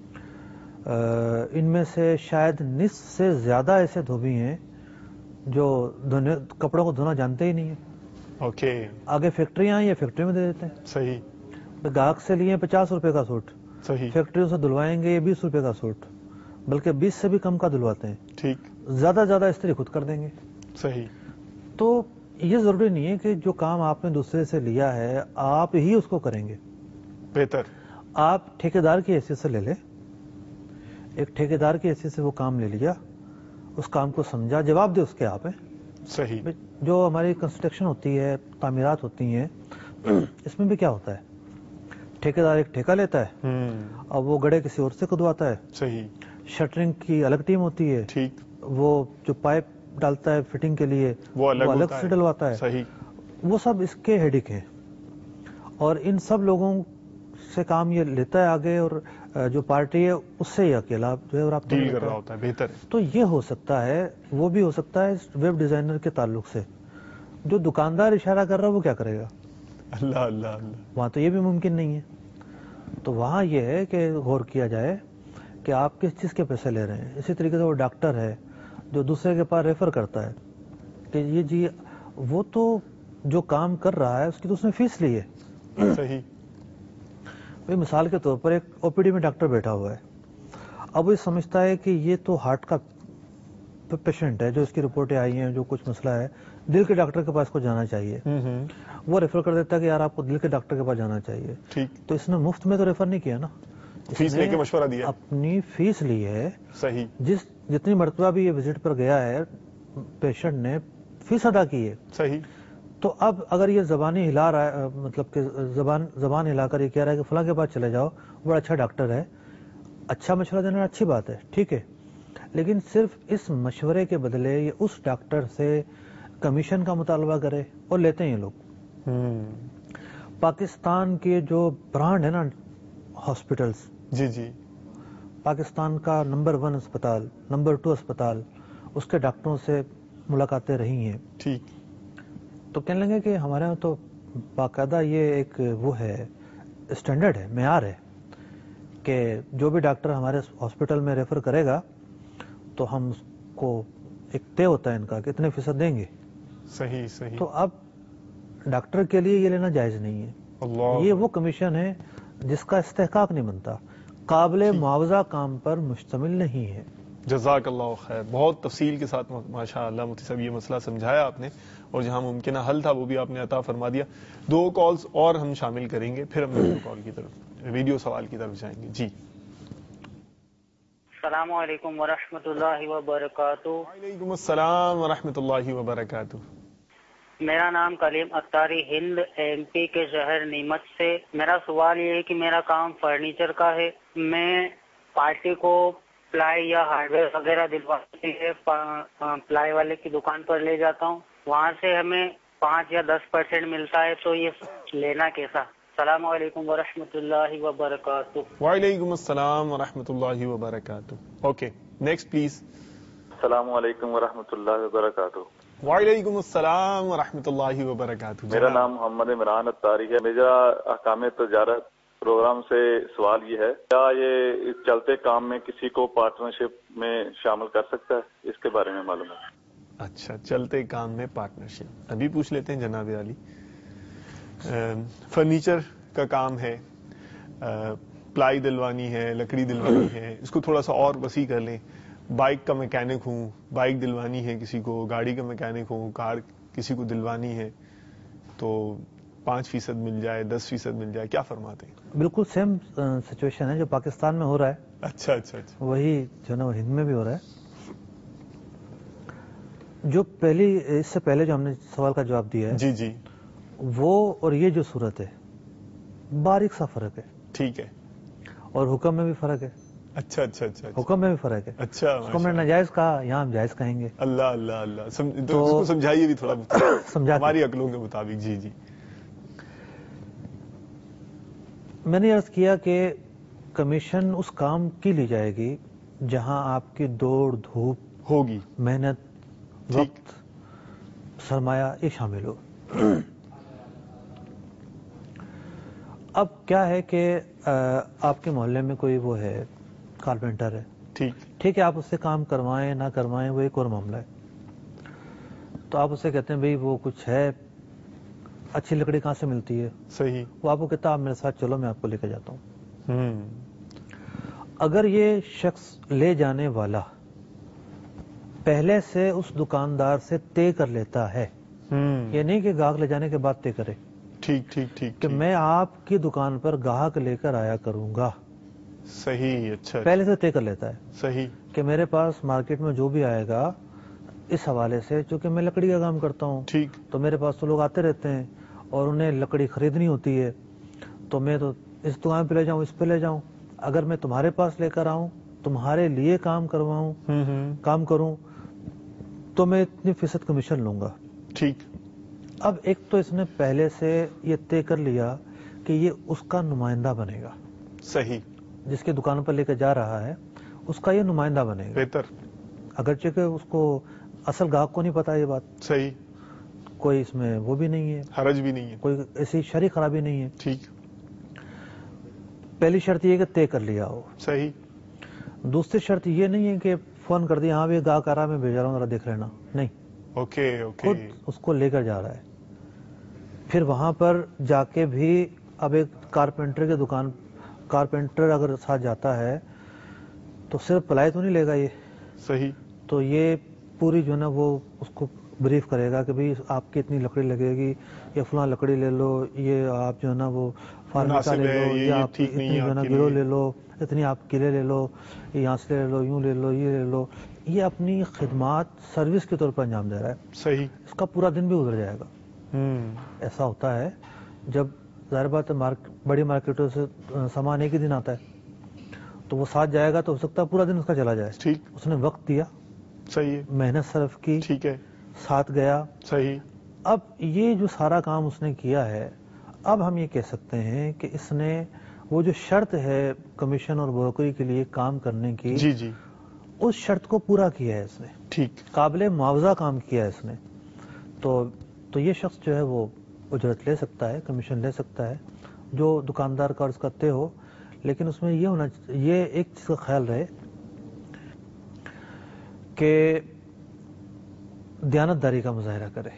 ان میں سے شاید نصف سے زیادہ ایسے دھوبی ہیں جو کپڑوں کو دھونا جانتے ہی نہیں ہیں. اوکے. آگے فیکٹریاں ہیں, یہ فیکٹری میں دے دیتے ہیں. صحیح. گاہک سے لیے 50 روپے کا سوٹ, صحیح. فیکٹریوں سے دھلوائیں گے یہ 20 روپے کا سوٹ, بلکہ 20 سے بھی کم کا دھلواتے ہیں. ٹھیک. زیادہ زیادہ استری خود کر دیں گے. صحیح. تو یہ ضروری نہیں ہے کہ جو کام آپ نے دوسرے سے لیا ہے آپ ہی اس کو کریں گے. بہتر. آپ ٹھیکیدار کی حیثیت سے لے لیں. ایک ٹھیکیدار کی حیثیت سے وہ کام لے لیا, اس کام کو سمجھا, جواب دے اس کے آپ ہیں. صحیح. جو ہماری کنسٹرکشن ہوتی ہے, تعمیرات ہوتی ہیں, اس میں بھی کیا ہوتا ہے, ٹھیکیدار ایک ٹھیکہ لیتا ہے اور وہ گڑھے کسی اور سے کھدواتا ہے. صحیح. شٹرنگ کی الگ ٹیم ہوتی ہے. ٹھیک. وہ جو پائپ ڈالتا ہے فٹنگ کے لیے وہ الگ سے ڈلواتا ہے. صحیح. وہ سب اس کے ہیڈک ہیں, اور ان سب لوگوں سے کام یہ لیتا ہے آگے, اور جو پارٹی ہے اس سے ہی اکیلا جو ہے رابطہ ڈیل کر رہا ہوتا ہے. بہتر. تو یہ ہو سکتا ہے. وہ بھی ہو سکتا ہے ویب ڈیزائنر کے تعلق سے. جو دکاندار اشارہ کر رہا ہے وہ کیا کرے گا؟ اللہ اللہ اللہ. وہاں تو یہ بھی ممکن نہیں ہے. تو وہاں یہ ہے کہ غور کیا جائے کہ آپ کس چیز کے پیسے لے رہے ہیں. اسی طریقے سے وہ ڈاکٹر ہے جو دوسرے کے پاس ریفر کرتا ہے کہ یہ جی وہ تو جو کام کر رہا ہے اس کی تو اس نے فیس لی ہے. صحیح. مثال کے طور پر ایک او پی ڈی میں ڈاکٹر بیٹھا ہوا ہے. اب وہ سمجھتا ہے کہ یہ تو ہارٹ کا پیشنٹ ہے, جو اس کی رپورٹیں آئی ہیں, جو کچھ مسئلہ ہے, دل کے ڈاکٹر کے پاس کو جانا چاہیے. وہ ریفر کر دیتا ہے کہ یار آپ کو دل کے ڈاکٹر کے پاس جانا چاہیے. ٹھیک. تو اس نے مفت میں تو ریفر نہیں کیا نا, فیس لے کے مشورہ دیا, اپنی فیس لی ہے. صحیح. جتنی مرتبہ بھی یہ وزٹ پر گیا ہے پیشنٹ نے فیس ادا کی ہے. صحیح. تو اب اگر یہ زبانی ہلا رہا ہے, مطلب کہ زبان ہلا کر یہ کہہ رہا ہے کہ فلاں کے پاس چلے جاؤ, بڑا اچھا ڈاکٹر ہے, اچھا مشورہ دینا اچھی بات ہے, ٹھیک ہے, لیکن صرف اس مشورے کے بدلے یہ اس ڈاکٹر سے کمیشن کا مطالبہ کرے, اور لیتے ہیں یہ لوگ. پاکستان کے جو برانڈ ہے نا ہاسپٹلس, جی جی, پاکستان کا نمبر 1 اسپتال, نمبر 2 اسپتال, اس کے ڈاکٹروں سے ملاقاتیں رہی ہیں. ٹھیک. تو کہنے لگے کہ ہمارے یہاں تو باقاعدہ یہ ایک وہ ہے, اسٹینڈرڈ ہے, معیار ہے کہ جو بھی ڈاکٹر ہمارے ہاسپٹل میں ریفر کرے گا تو ہم اس کو ایک طے ہوتا ہے ان کا کہ اتنے فیصد دیں گے. صحیح صحیح. تو اب ڈاکٹر کے لیے یہ لینا جائز نہیں ہے. اللہ. یہ وہ کمیشن ہے جس کا استحقاق نہیں بنتا, قابل معاوضہ کام پر مشتمل نہیں ہے. جزاک اللہ خیر. بہت تفصیل کے ساتھ ماشاء اللہ مفتی صاحب یہ مسئلہ سمجھایا آپ نے, اور جہاں ممکنہ حل تھا وہ بھی آپ نے عطا فرما دیا. 2 کالز اور ہم شامل کریں گے, پھر ہم ویڈیو سوال کی طرف جائیں گے. جی, السلام علیکم ورحمۃ اللہ وبرکاتہ. وعلیکم السلام ورحمۃ اللہ وبرکاتہ. میرا نام کلیم اختاری, ہند ایم پی کے شہر نیمت سے. میرا سوال یہ ہے کہ میرا کام فرنیچر کا ہے. میں پارٹی کو پلائی یا ہارڈ ویئر وغیرہ دلوانے کے لیے پلائی والے کی دکان پر لے جاتا ہوں. وہاں سے ہمیں 5 یا 10% ملتا ہے, تو یہ لینا کیسا؟ السلام علیکم ورحمۃ اللہ وبرکاتہ. وعلیکم السلام ورحمۃ اللہ وبرکاتہ. Okay, next please. السلام علیکم ورحمۃ اللہ وبرکاتہ. وعلیکم السلام ورحمۃ اللہ وبرکاتہ. میرا نام محمد عمران اختاری ہے. میرا احکام تجارت پروگرام سے سوال یہ ہے, کیا یہ چلتے کام میں کسی کو پارٹنرشپ میں شامل کر سکتا ہے؟ اس کے بارے میں معلوم ہے. اچھا, چلتے کام میں پارٹنرشپ ابھی پوچھ لیتے ہیں جناب علی. فرنیچر کا کام ہے, پلائی دلوانی ہے, لکڑی دلوانی ہے, اس کو تھوڑا سا اور وسیع کر لیں. بائک کا میکینک ہوں, بائک دلوانی ہے کسی کو, گاڑی کا میکینک ہوں, کار کسی کو دلوانی ہے, تو 5% مل جائے 10% مل جائے, کیا فرماتے ہیں؟ بالکل سیم سچویشن ہے جو پاکستان میں ہو رہا ہے. اچھا اچھا اچھا, وہی جو نا ہند میں بھی ہو رہا ہے. جو اس سے پہلے جو ہم نے سوال کا جواب دیا ہے جی جی, وہ اور یہ جو صورت ہے باریک سا فرق ہے. ٹھیک ہے. اور حکم میں بھی فرق ہے. اچھا اچھا اچھا, حکم میں بھی فرق ہے. اچھا, اس کو میں نے ناجائز کہا, یہاں ہم جائز کہیں گے. اللہ اللہ اللہ, تو اس کو سمجھائیے بھی تھوڑا ہماری عقلوں کے مطابق. جی جی. میں نے عرض کیا کہ کمیشن اس کام کی لی جائے گی جہاں آپ کی دوڑ دھوپ ہوگی, محنت, وقت, سرمایہ یہ شامل ہو. اب کیا ہے کہ آپ کے محلے میں کوئی وہ ہے کارپینٹر ہے, ٹھیک ہے, آپ اس سے کام کروائیں نہ کروائیں وہ ایک اور معاملہ ہے. تو آپ اس سے کہتے ہیں بھئی وہ کچھ ہے, اچھی لکڑی کہاں سے ملتی ہے؟ صحیح. وہ آپ کو کہتا ہے آپ میرے ساتھ چلو, میں آپ کو لے کے جاتا ہوں. اگر یہ شخص لے جانے والا پہلے سے اس دکاندار سے طے کر لیتا ہے, یہ نہیں کہ گاہک لے جانے کے بعد طے کرے, ٹھیک ٹھیک ٹھیک, کہ میں آپ کی دکان پر گاہک لے کر آیا کروں گا. صحیح. اچھا, پہلے سے طے کر لیتا ہے. صحیح. کہ میرے پاس مارکیٹ میں جو بھی آئے گا اس حوالے سے, چونکہ میں لکڑی کا کام کرتا ہوں, ٹھیک, تو میرے پاس تو لوگ آتے رہتے ہیں اور انہیں لکڑی خریدنی ہوتی ہے, تو میں تو اس دکان پہ لے جاؤں, اس پہ لے جاؤں. اگر میں تمہارے پاس لے کر آؤں, تمہارے لیے کام کرواؤں, کام کروں, تو میں اتنی فیصد کمیشن لوں گا. ٹھیک. اب ایک تو اس نے پہلے سے یہ طے کر لیا کہ یہ اس کا نمائندہ بنے گا. صحیح. جس کی دکان پر لے کے جا رہا ہے اس کا یہ نمائندہ بنے گا. بہتر. اگرچہ کہ اس کو اصل گاہک کو نہیں پتا یہ بات. صحیح. کوئی اس میں وہ بھی نہیں ہے, حرج بھی نہیں ہے, کوئی ایسی شرعی خرابی نہیں ہے. ٹھیک. پہلی شرط یہ کہ طے کر لیا ہو. صحیح. دوسری شرط یہ نہیں ہے کہ فون کر دیا, ہاں بھی گاہک آ رہا میں بھیج رہا ہوں ذرا دیکھ لینا. نہیں, اوکے اوکے, خود اس کو لے کر جا رہا ہے. پھر وہاں پر جا کے بھی اب ایک کارپینٹر کے دکان, کارپینٹر اگر ساتھ جاتا ہے تو صرف پلائی تو نہیں لے گا یہ. صحیح. تو یہ پوری جو ہے نا وہ اس کو بریف کرے گا کہ بھئی آپ کی اتنی لکڑی لگے گی, یا فلاں لکڑی لے لو, یہ آپ جو ہے نا وہ فارمیکا لے لو, یا آپ اتنی جو ہے نا گرو لے لو, اتنی آپ کلے لے لو, یہاں سے لے لو, یوں لے لو, یہ لے لو. یہ اپنی خدمات سروس کے طور پر انجام دے رہا ہے. صحیح. اس کا پورا دن بھی گزر جائے گا. ایسا ہوتا ہے جب ظاہر بات ہے بڑی مارکیٹوں سے سامان ایک ہی دن آتا ہے, تو وہ ساتھ جائے گا تو ہو سکتا ہے پورا دن اس کا چلا جائے. ٹھیک. اس نے وقت دیا, صحیح ہے, محنت صرف کی, ٹھیک ہے, ساتھ گیا. صحیح. اب یہ جو سارا کام اس نے کیا ہے, اب ہم یہ کہہ سکتے ہیں کہ اس نے وہ جو شرط ہے کمیشن اور بروکری کے لیے کام کرنے کی, جی جی, اس شرط کو پورا کیا ہے اس نے. ٹھیک. قابل معاوضہ کام کیا ہے اس نے. تو یہ شخص جو ہے وہ اجرت لے سکتا ہے, کمیشن لے سکتا ہے, جو دکاندار کا اس کا طے ہو. لیکن اس میں یہ ہونا, یہ ایک چیز کا خیال رہے کہ دیانتداری کا مظاہرہ کرے.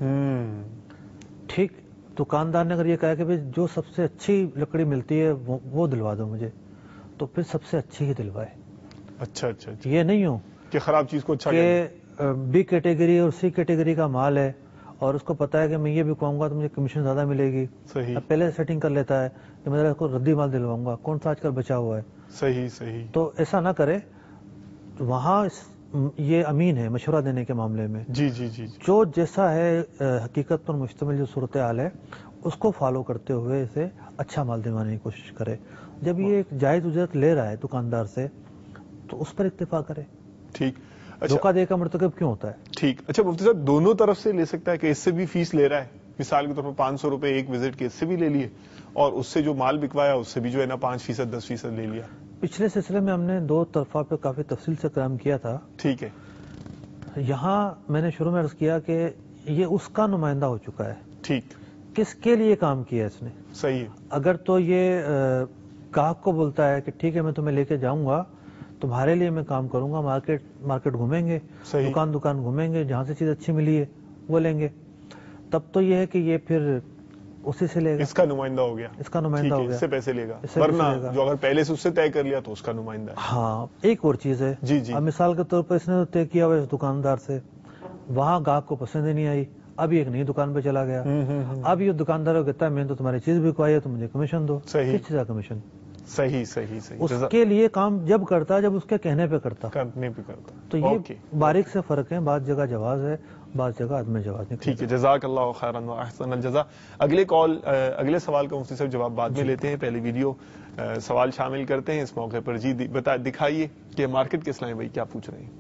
ٹھیک, دکاندار نے اگر یہ کہا کہ جو سب سے اچھی لکڑی ملتی ہے وہ دلوا دو مجھے, تو پھر سب سے اچھی ہی دلوائے. اچھا اچھا, یہ نہیں ہو کہ خراب چیز کو اچھا کہ بی کیٹیگری اور سی کیٹیگری کا مال ہے اور اس کو پتا ہے کہ میں یہ بھی کہوں گا تو مجھے کمیشن زیادہ ملے گی. صحیح. اب پہلے سیٹنگ کر لیتا ہے کہ میں اس کو ردی مال دلواؤں گا, کون سا آج کل بچا ہوا ہے. صحیح صحیح. تو ایسا نہ کرے. وہاں یہ امین ہے مشورہ دینے کے معاملے میں. جی جی جی, جو جیسا ہے حقیقت پر مشتمل جو صورتحال ہے اس کو فالو کرتے ہوئے اسے اچھا مال دلوانے کی کوشش کرے. جب یہ ایک جائز اجرت لے رہا ہے دکاندار سے تو اس پر اتفاق کرے. ٹھیک. دھوکہ دے کا مرتکب کیوں ہوتا ہے؟ ٹھیک. اچھا مفتی صاحب, دونوں طرف سے لے سکتا ہے کہ اس سے بھی فیس لے رہا ہے, مثال کے طور پر 500 روپے ایک وزٹ کے اس سے بھی لے لیے, اور اس سے جو مال بکوایا اس سے بھی جو ہے نا 5% 10% لے لیا. پچھلے سلسلے میں ہم نے دو طرفہ پہ کافی تفصیل سے کلام کیا تھا. ٹھیک ہے. یہاں میں نے شروع میں عرض کیا کہ یہ اس کا نمائندہ ہو چکا ہے. ٹھیک. کس کے لیے کام کیا اس نے؟ صحیح ہے. اگر تو یہ گاہک کو بولتا ہے کہ ٹھیک ہے میں تمہیں لے کے جاؤں گا, تمہارے لیے میں کام کروں گا, مارکیٹ گھومیں گے, دکان گھومیں گے, جہاں سے چیز اچھی ملی ہے وہ لیں گے, تب تو یہ ہے کہ یہ پھر اسی سے لے گا, اس کا نمائندہ ہو گیا, اس کا نمائندہ ہو گیا, اس سے پیسے لے گا. ورنہ جو اگر پہلے سے اس سے طے کر لیا تو اس کا نمائندہ ہے. ہاں, ایک اور چیز ہے. جی جی, اب مثال کے طور پر اس نے طے کیا ہوا اس دکاندار سے, وہاں گاہک کو پسند نہیں آئی, اب یہ ایک نئی دکان پہ چلا گیا. اب یہ دکاندار کو کہتا ہے میں نے تو تمہاری چیز بکوائی ہے تو مجھے کمیشن دو. صحیح. کس چیز کا کمیشن؟ صحیح صحیح صحیح. اس کے لیے کام جب کرتا جب اس کے کہنے پہ کرتا. کرنے پہ کرتا. تو یہ باریک سے فرق ہے. بعض جگہ جواز ہے, بعض جگہ عدم جواز نہیں. ٹھیک ہے, جزاک اللہ خیرا و احسن الجزا. اگلے سوال کا مفتی صاحب جواب بعد میں لیتے ہیں, پہلے ویڈیو سوال شامل کرتے ہیں اس موقع پر. جی دکھائیے کہ مارکیٹ کے اسلام بھائی کیا پوچھ رہے ہیں.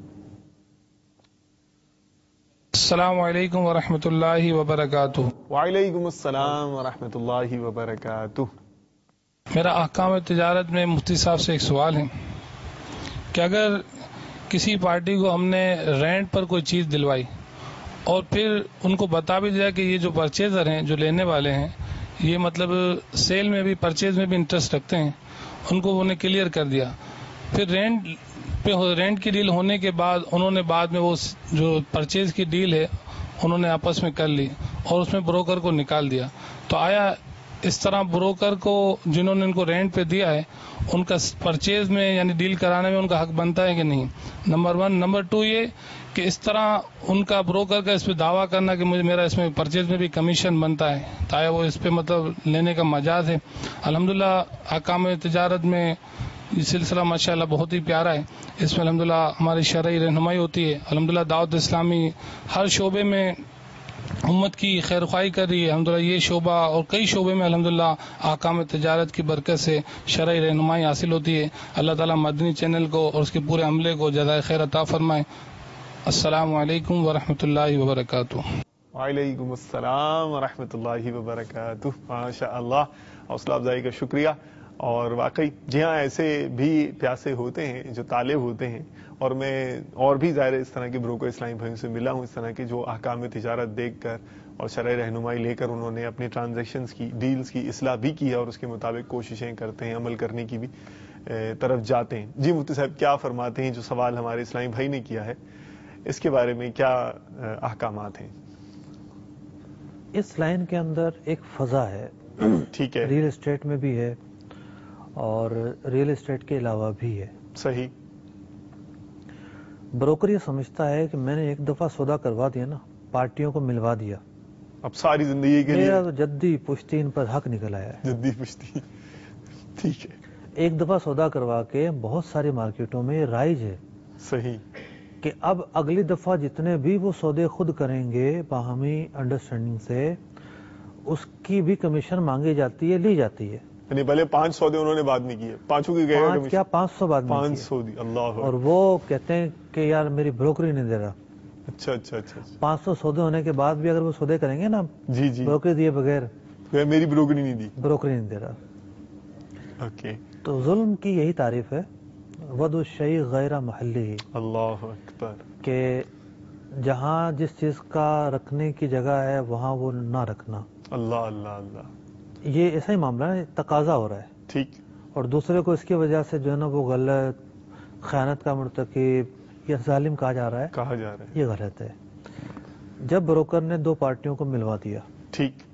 السلام علیکم ورحمۃ اللہ وبرکاتہ. وعلیکم السلام ورحمۃ اللہ وبرکاتہ. میرا احکام تجارت میں مفتی صاحب سے ایک سوال ہے کہ اگر کسی پارٹی کو ہم نے رینٹ پر کوئی چیز دلوائی اور پھر ان کو بتا بھی دیا کہ یہ جو پرچیزر ہیں, جو لینے والے ہیں, یہ مطلب سیل میں بھی پرچیز میں بھی انٹرسٹ رکھتے ہیں, ان کو انہیں کلیئر کر دیا, پھر رینٹ کی ڈیل ہونے کے بعد انہوں نے بعد میں وہ جو پرچیز کی ڈیل ہے انہوں نے آپس میں کر لی اور اس میں بروکر کو نکال دیا, تو آیا اس طرح بروکر کو جنہوں نے ان کو رینٹ پہ دیا ہے ان کا پرچیز میں یعنی ڈیل کرانے میں ان کا حق بنتا ہے کہ نہیں؟ نمبر 1. نمبر 2 یہ کہ اس طرح ان کا بروکر کا اس پہ دعویٰ کرنا کہ مجھے میرا اس میں پرچیز میں بھی کمیشن بنتا ہے, تایا وہ اس پہ مطلب لینے کا مجاز ہے. الحمدللہ احکام تجارت میں یہ سلسلہ ماشاءاللہ بہت ہی پیارا ہے. اس میں الحمدللہ ہماری شرعی رہنمائی ہوتی ہے. الحمدللہ دعوت اسلامی ہر شعبے میں امت کی خیر خواہی کر رہی ہے. الحمدللہ یہ شعبہ اور کئی شعبے میں الحمدللہ احکام تجارت کی برکت سے شرعی رہنمائی حاصل ہوتی ہے. اللہ تعالیٰ مدنی چینل کو اور اس کے پورے عملے کو جزائے خیر عطا فرمائے. السلام علیکم ورحمۃ اللہ وبرکاتہ. وعلیکم السلام ورحمۃ اللہ وبرکاتہ. ماشاء اللہ, حوصلہ افزائی کا شکریہ. اور واقعی جی ہاں, ایسے بھی پیاسے ہوتے ہیں جو طالب ہوتے ہیں, اور میں اور بھی ظاہر اس طرح کے بروکر اسلامی بھائیوں سے ملا ہوں, اس طرح کے جو احکام تجارت دیکھ کر اور شرعی رہنمائی لے کر انہوں نے اپنی ٹرانزیکشنز کی, ڈیلز کی اصلاح بھی کی ہے اور اس کے مطابق کوششیں کرتے ہیں, عمل کرنے کی بھی طرف جاتے ہیں. جی مفتی صاحب کیا فرماتے ہیں؟ جو سوال ہمارے اسلامی بھائی نے کیا ہے اس کے بارے میں کیا احکامات ہیں؟ اس لائن کے اندر ایک فضا ہے. ٹھیک ہے. ریل اسٹیٹ میں بھی ہے اور ریل اسٹیٹ کے علاوہ بھی ہے. صحیح. بروکر یہ سمجھتا ہے کہ میں نے ایک دفعہ سودا کروا دیا نا, پارٹیوں کو ملوا دیا, اب ساری زندگی کے لیے میرا تو جدی پشتین پر حق نکل آیا ہے. جدی پشتین. ٹھیک ہے. ایک دفعہ سودا کروا کے بہت ساری مارکیٹوں میں یہ رائج ہے. صحیح. کہ اب اگلی دفعہ جتنے بھی وہ سودے خود کریں گے باہمی انڈرسٹینڈنگ سے, اس کی بھی کمیشن مانگی جاتی ہے, لی جاتی ہے. یعنی پہلے 5 سودے انہوں نے بعد میں کیے, 500 کی گئے, 500 بعد میں 500 دی. اللہ. اور وہ کہتے ہیں کہ یار میری بروکری نہیں دے رہا. اچھا اچھا اچھا. 500 سودے ہونے کے بعد بھی اگر وہ سودے کریں گے نا جی جی بروکری دیے بغیر, میری بروکری نہیں دی, بروکری نہیں دے رہا. اوکے. تو ظلم کی یہی تعریف ہے, وضع الشیء غیر محلی. اللہ اکبر. کہ جہاں جس چیز کا رکھنے کی جگہ ہے وہاں وہ نہ رکھنا. اللہ اللہ اللہ. یہ ایسا ہی معاملہ ہے, تقاضا ہو رہا ہے. ٹھیک. اور دوسرے کو اس کی وجہ سے جو ہے نا وہ غلط, خیانت کا مرتکب یا ظالم کہا جا رہا ہے, یہ غلط ہے. جب بروکر نے 2 پارٹیوں کو ملوا دیا, ٹھیک,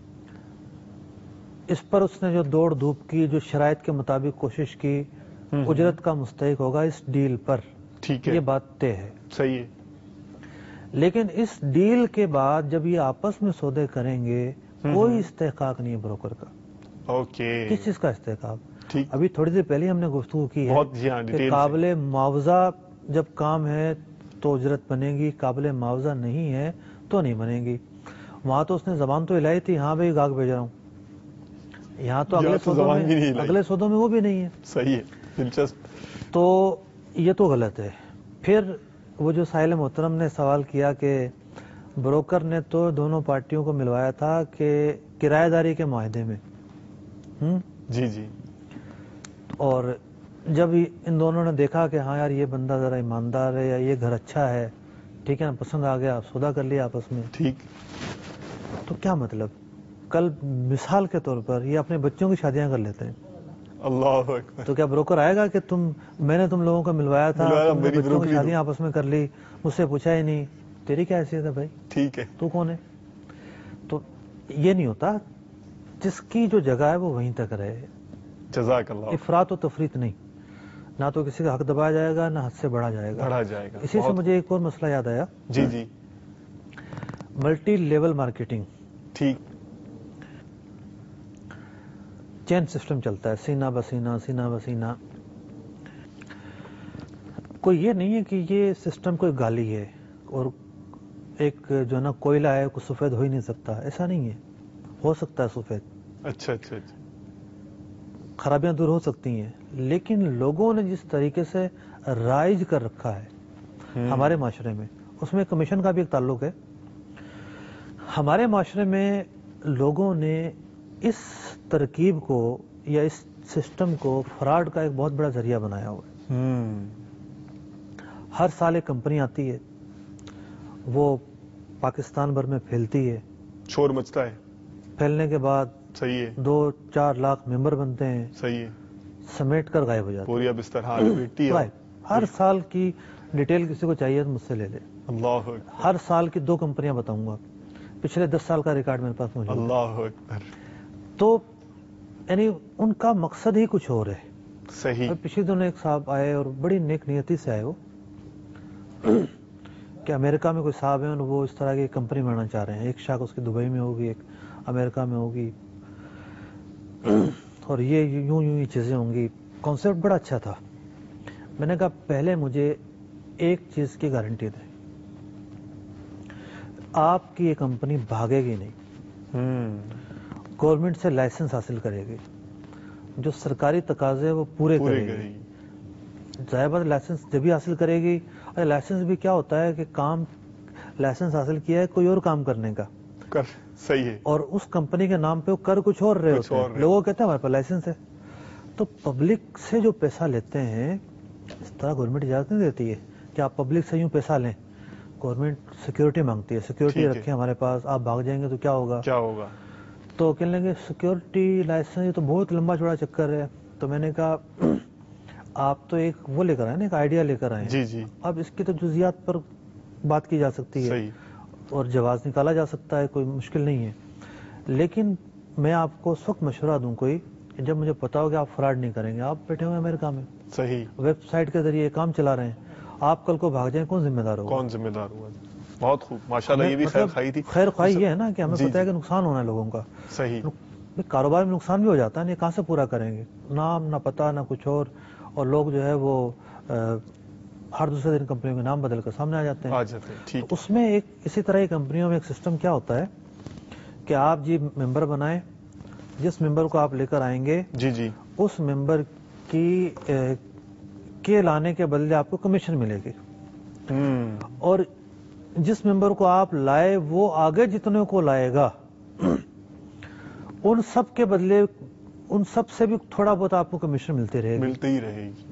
اس پر اس نے جو دوڑ دھوپ کی, جو شرائط کے مطابق کوشش کی, اجرت کا مستحق ہوگا اس ڈیل پر. ٹھیک ہے. یہ بات طے ہے. صحیح ہے. لیکن اس ڈیل کے بعد جب یہ آپس میں سودے کریں گے کوئی استحقاق نہیں ہے بروکر کا. اوکے. کس چیز کا استحقاق؟ ٹھیک. ابھی تھوڑی دیر پہلے ہم نے گفتگو کی ہے کہ قابل معاوضہ جب کام ہے تو اجرت بنے گی, قابل معاوضہ نہیں ہے تو نہیں بنے گی. وہاں تو اس نے زبان تو ہلائی تھی, ہاں بھائی گاہک بھیج رہا ہوں. یہاں تو اگلے سودوں میں وہ بھی نہیں ہے. صحیح ہے. دلچسپ. تو یہ تو غلط ہے. پھر وہ جو سائل محترم نے سوال کیا کہ بروکر نے تو دونوں پارٹیوں کو ملوایا تھا کہ کرایہ داری کے معاہدے میں. جی جی. اور جب ان دونوں نے دیکھا کہ ہاں یار یہ بندہ ذرا ایماندار ہے یا یہ گھر اچھا ہے, ٹھیک ہے نا, پسند آ گیا, سودا کر لیا آپس میں. ٹھیک. تو کیا مطلب, کل مثال کے طور پر یہ اپنے بچوں کی شادیاں کر لیتے ہیں. اللہ اکبر. تو کیا بروکر آئے گا کہ میں نے تم لوگوں کو ملوایا تھا, بچوں کی شادیاں آپس میں کر لی, مجھ سے پوچھا ہی نہیں, تیری کیا حیثیت ہے بھائی؟ ٹھیک ہے. تو کون ہے؟ تو یہ نہیں ہوتا. جس کی جو جگہ ہے وہ وہیں تک رہے. جزاک اللہ. افراط و تفریط نہیں, نہ تو کسی کا حق دبایا جائے گا نہ حد سے بڑھا جائے گا. جائے گا. اسی سے مجھے ایک اور مسئلہ یاد آیا. جی جی. Multi level marketing. ٹھیک. چین سسٹم چلتا ہے, سینہ بسینہ سینہ بسینہ. کوئی یہ نہیں ہے کہ یہ سسٹم کوئی گالی ہے اور ایک جو نا کوئلہ ہے کوئی سفید ہو ہی نہیں سکتا, ایسا نہیں ہے. ہو سکتا ہے سفید. اچھا اچھا اچھا. خرابیاں دور ہو سکتی ہیں, لیکن لوگوں نے جس طریقے سے رائج کر رکھا ہے ہمارے معاشرے میں, اس میں کمیشن کا بھی ایک تعلق ہے. ہمارے معاشرے میں لوگوں نے اس ترکیب کو یا اس سسٹم کو فراڈ کا ایک بہت بڑا ذریعہ بنایا ہوا ہے. ہر سال ایک کمپنی آتی ہے, وہ پاکستان بھر میں پھیلتی ہے, شور مچتا ہے, پھیلنے کے بعد صحیح ہے 2-4 لاکھ ممبر بنتے ہیں, صحیح ہے, سمیٹ کر غائب ہو جاتے ہیں. پوریا بستر حال بیٹتی ہے. ہر سال کی ڈیٹیل کسی کو چاہیے تو مجھ سے لے لے. اللہ اکبر. ہر سال کی 2 کمپنیاں بتاؤں گا, پچھلے 10 سال کا ریکارڈ میرے پاس موجود ہے. اللہ اکبر. تو یعنی ان کا مقصد ہی کچھ اور ہے. صحیح. پچھلے دنوں ایک صاحب آئے اور بڑی نیک نیتی سے آئے, وہ کہ امریکہ میں کوئی صاحب ہیں اور وہ اس طرح کی کمپنی بنانا چاہ رہے ہیں. ایک شاخ اس کی دبئی میں ہوگی, ایک امریکہ میں ہوگی, اور یہ یوں یہ چیزیں ہوں گی. کانسیپٹ بڑا اچھا تھا. میں نے کہا پہلے مجھے ایک چیز کی گارنٹی دیں, آپ کی یہ کمپنی بھاگے گی نہیں, گورنمنٹ سے لائسنس حاصل کرے گی, جو سرکاری تقاضے وہ پورے کرے گی. ظاہر بات لائسنس جب بھی حاصل کرے گی, اور لائسنس بھی کیا ہوتا ہے کہ کام لائسنس حاصل کیا ہے کوئی اور کام کرنے کا, صحیح ہے, اور اس کمپنی کے نام پہ وہ کر کچھ اور رہے ہوتے ہیں. لوگوں کہتے ہیں ہمارے پاس لائسنس ہے. تو پبلک سے جو پیسہ لیتے ہیں, اس طرح گورنمنٹ اجازت نہیں دیتی ہے کہ آپ پبلک سے یوں پیسہ لیں. گورنمنٹ سیکیورٹی مانگتی ہے, سیکیورٹی رکھیں ہمارے پاس, آپ بھاگ جائیں گے تو کیا ہوگا, کیا ہوگا. تو کہنے لگے سیکیورٹی لائسنس یہ تو بہت لمبا چوڑا چکر ہے. تو میں نے کہا آپ تو ایک وہ لے کر آئے نا, ایک آئیڈیا لے کر آئے. جی جی. اب اس کی تو جزیات پر بات کی جا سکتی ہے اور جواز نکالا جا سکتا ہے, کوئی مشکل نہیں ہے. لیکن میں آپ کو اس وقت مشورہ دوں کوئی, جب مجھے پتا ہو کہ آپ فراڈ نہیں کریں گے. آپ بیٹھے ہوئے امریکہ میں, صحیح, ویب سائٹ کے ذریعے کام چلا رہے ہیں, آپ کل کو بھاگ جائیں, کون ذمہ دار ہوگا؟ کون ذمہ دار ہوگا. بہت خوب, ماشاءاللہ. یہ بھی خیر خواہی تھی. خیر خواہی یہ ہے نا کہ ہمیں پتا ہے کہ نقصان ہونا ہے لوگوں کا. صحیح. کاروبار میں نقصان بھی ہو جاتا ہے, نہیں کہاں سے پورا کریں گے, نام نہ پتا نہ کچھ اور لوگ جو ہے وہ ہر دوسرے دن کمپنیوں کے نام بدل کر سامنے آ جاتے ہیں. اس میں ایک اسی طرح کی کمپنیوں میں ایک سسٹم کیا ہوتا ہے کہ آپ جی ممبر بنائیں, جس ممبر کو آپ لے کر آئیں گے, جی جی, اس ممبر کے لانے کے بدلے آپ کو کمیشن ملے گی. اور جس ممبر کو آپ لائے وہ آگے جتنے کو لائے گا, ان سب کے بدلے ان سب سے بھی تھوڑا بہت آپ کو کمیشن ملتی رہے گی. ملتی ہی رہے گی.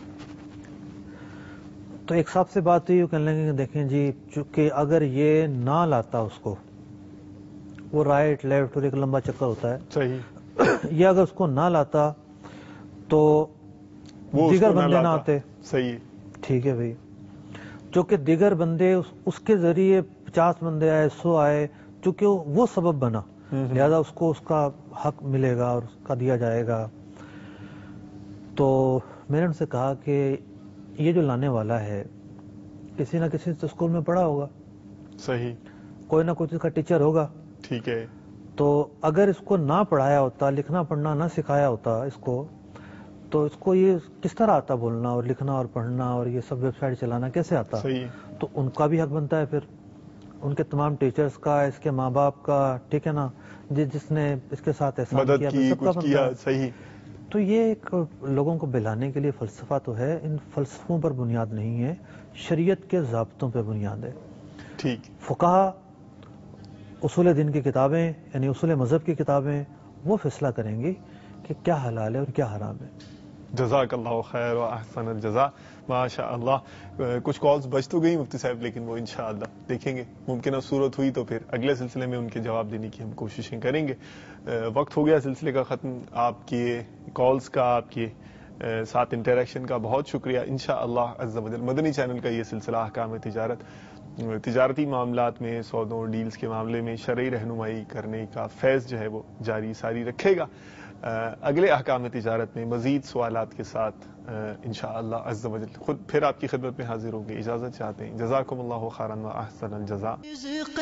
تو ایک صاحب سے بات ہوئی, وہ کہنے لگے کہ دیکھیں جی, چونکہ اگر یہ نہ لاتا اس کو, وہ رائٹ لیفٹ اور ایک لمبا چکر ہوتا ہے, صحیح, یہ اگر اس کو نہ لاتا تو دیگر بندے نہ آتے. صحیح, ٹھیک ہے بھائی, چونکہ دیگر بندے اس کے ذریعے 50 بندے آئے, 100 آئے, چونکہ وہ سبب بنا, لہذا اس کو اس کا حق ملے گا اور اس کا دیا جائے گا. تو میں نے ان سے کہا کہ یہ جو لانے والا ہے کسی نہ کسی اسکول میں پڑھا ہوگا, صحیح, کوئی نہ کوئی اس کا ٹیچر ہوگا. ٹھیک ہے. تو اگر اس کو نہ پڑھایا ہوتا, لکھنا پڑھنا نہ سکھایا ہوتا اس کو, تو اس کو یہ کس طرح آتا بولنا اور لکھنا اور پڑھنا اور یہ سب ویب سائٹ چلانا کیسے آتا؟ صحیح. تو ان کا بھی حق بنتا ہے پھر, ان کے تمام ٹیچرز کا, اس کے ماں باپ کا, ٹھیک ہے نا, جس نے اس کے ساتھ احسان کیا, سب کا بنتا ہے. صحیح. تو یہ ایک لوگوں کو بہلانے کے لیے فلسفہ تو ہے, ان فلسفوں پر بنیاد نہیں ہے, شریعت کے ضابطوں پر بنیاد ہے. ٹھیک. فقہا اصول دین کی کتابیں یعنی اصول مذہب کی کتابیں وہ فیصلہ کریں گی کہ کیا حلال ہے اور کیا حرام ہے. جزاک اللہ خیر و احسن الجزا. ماشاء اللہ. کچھ کالز بچ تو گئی مفتی صاحب, لیکن وہ انشاءاللہ دیکھیں گے, ممکنہ صورت ہوئی تو پھر اگلے سلسلے میں ان کے جواب دینے کی ہم کوششیں کریں گے. وقت ہو گیا سلسلے کا ختم. آپ کی کالز کا, آپ کے ساتھ انٹریکشن کا بہت شکریہ. انشاءاللہ عز و جل مدنی چینل کا یہ سلسلہ احکام تجارت, تجارتی معاملات میں, سودوں ڈیلز کے معاملے میں شرعی رہنمائی کرنے کا فیض جو ہے وہ جاری ساری رکھے گا. اگلے احکام تجارت میں مزید سوالات کے ساتھ انشاءاللہ عز و جل خود پھر آپ کی خدمت میں حاضر ہوں گے. اجازت چاہتے ہیں. جزاکم اللہ خیرا و احسن الجزاء. رزق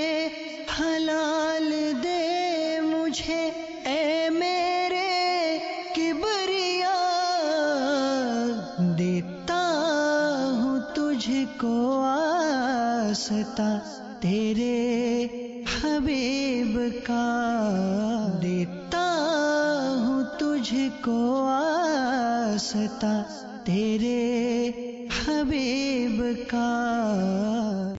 حلال دے مجھے اے میرے کبریا، دیتا ہوں تجھ کو واسطہ تیرے حبیب کا، دیتا ہوں تجھ کو واسطہ تیرے حبیب کا.